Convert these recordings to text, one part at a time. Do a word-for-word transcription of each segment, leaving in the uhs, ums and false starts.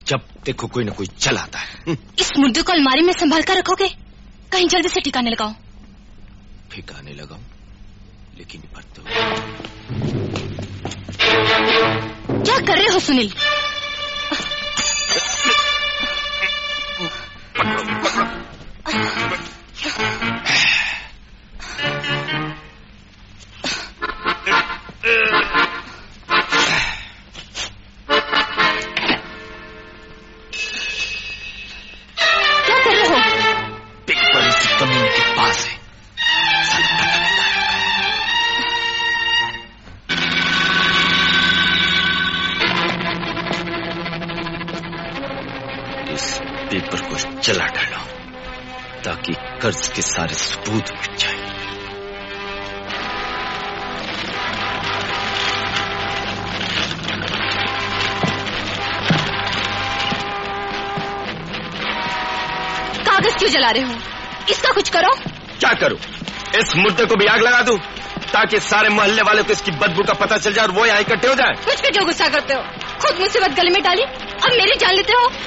जब देखो कोई ना कोई चल आता है। इस मुद्दे को अलमारी में संभाल कर रखोगे? कहीं जल्दी से ठिकाने लगाओ। ठिकाने लगाओ, लेकिन पर तो क्या कर रहे हो सुनील? पेपर को जला डालो ताकि कर्ज के सारे सबूत मिट जाए। कागज क्यों जला रहे हो? इसका कुछ करो। क्या करूं? इस मुद्दे को भी आग लगा दूं ताकि सारे मोहल्ले वालों को इसकी बदबू का पता चल जाए और वो यहाँ इकट्ठे हो जाए। मुझ पे क्यों गुस्सा करते हो? खुद मुसीबत गले में डाली, अब मेरी जान लेते हो।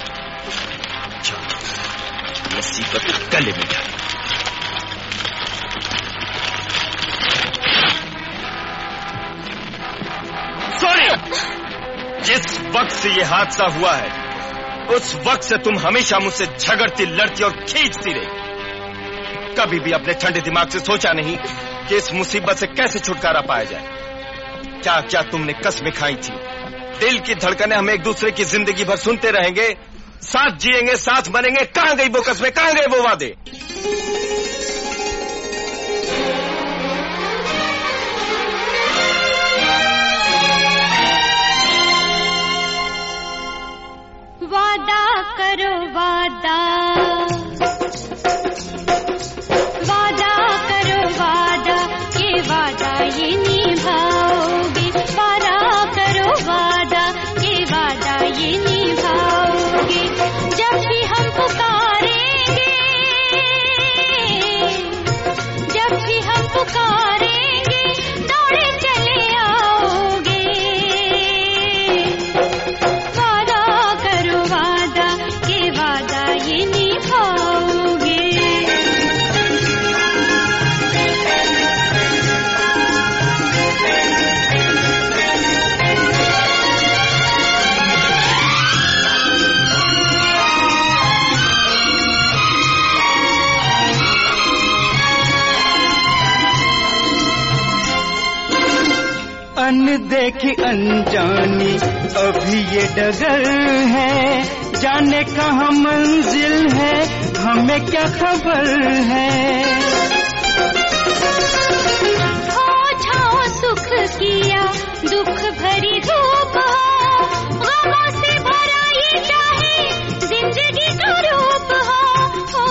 मुसीबत गले में डाली। सॉरी, जिस वक्त से ये हादसा हुआ है उस वक्त से तुम हमेशा मुझसे झगड़ती, लड़ती और खींचती रही। कभी भी अपने ठंडे दिमाग से सोचा नहीं कि इस मुसीबत से कैसे छुटकारा पाया जाए। क्या क्या तुमने कस्में खाई थी। दिल की धड़कनें हम एक दूसरे की जिंदगी भर सुनते रहेंगे, साथ जिएंगे, साथ मरेंगे। कहां गई वो कस्में, कहां गए वो वादे? वादा करो वादा, वादा करो वादा, ये वादा ये निभाओगे। वादा करो वादा, ये वादा ये निभाओगे। जब भी हम पुकारेंगे, जब भी हम पुकारेंगे, दौड़े चले आओगे। वादा करो वादा, ये वादा ये निभाओगे। अनदेखी अनजानी अभी ये डगर है, जाने कहाँ मंजिल है हमें क्या खबर है। हो छाओ सुख किया, दुख भरी धूप हो, गमों से भरा ये चाहे जिंदगी का रूप हो।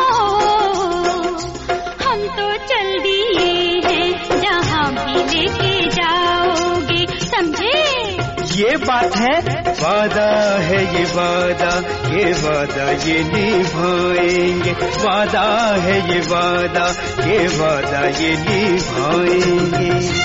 हम तो चल दिए हैं जहाँ भी लेके जाओगे, समझे? ये बात है, वादा है ये वादा, ये वादा ये निभाएंगे। वादा है ये वादा, ये वादा ये निभाएंगे।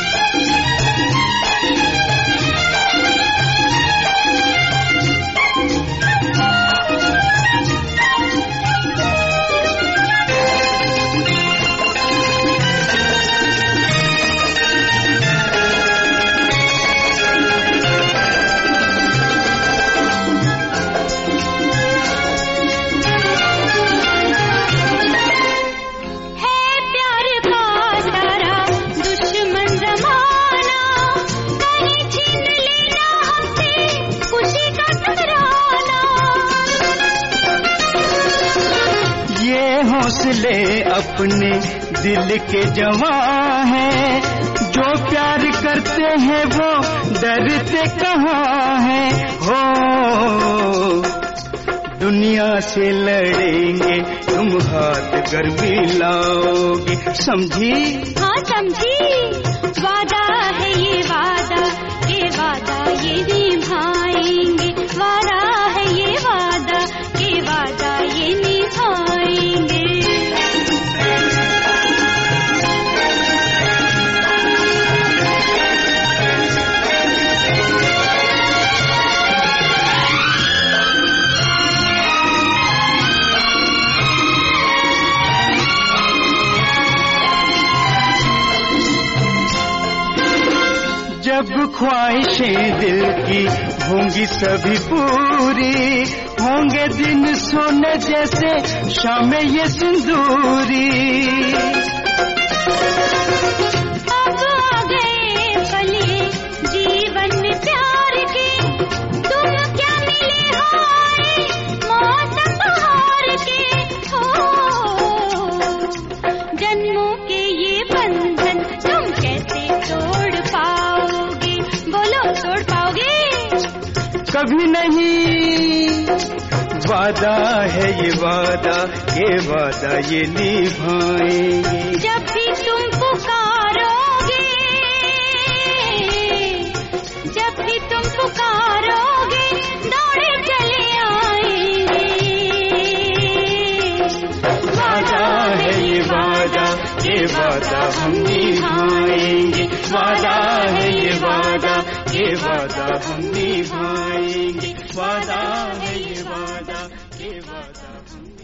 हौसले अपने दिल के जवां हैं, जो प्यार करते हैं वो डरते कहाँ हैं। हो दुनिया से लड़ेंगे तुम हाथ कर मिलाओगे, समझी? हाँ समझी। वादा है ये वादा, ये वादा ये निभाएंगे। वादा है ये वादा, ये वादा ये निभाएंगे। ख्वाहिशें दिल की होंगी सभी पूरी, होंगे दिन सोने जैसे शाम ये सिंदूरी। अब आ गए पले जीवन में प्यार के, तुम क्या मिले हाय मौसम बहार के। हो जन्मों के ये बंधन तुम कैसे तोड़ पाओगे, बोलो तोड़ पाओगे? कभी नहीं, वादा है ये वादा, ये वादा ये निभाएंगे। जब भी तुम पुकारोगे, जब भी तुम पुकारोगे दौड़े चले आएंगे। वादा है ये वादा, ये वादा हम निभाएंगे। वादा है ये वादा, ये वादा हम निभाएंगे। वादा है ये वादा, ये वादा हम